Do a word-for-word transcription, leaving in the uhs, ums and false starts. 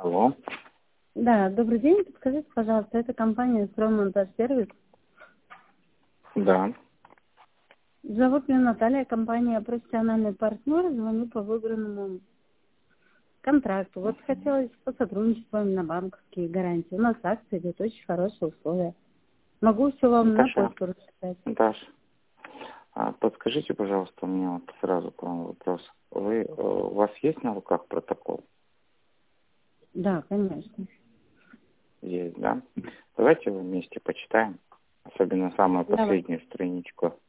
Алло. Да, добрый день. Подскажите, пожалуйста, это компания «Строймонтажсервис». Да. Зовут меня Наталья, компания «Профессиональный партнер». Звоню по выбранному контракту. Вот хотелось посотрудничать с вами на банковские гарантии. У нас акции идут, очень хорошие условия. Могу все вам на Наташа, почту расписать. Наташа, а подскажите, пожалуйста, у меня вот сразу к вам вопрос. Вы, э, у вас есть на руках протокол? Да, конечно. Есть, да? Давайте его вместе почитаем. Особенно самую Давай. последнюю страничку.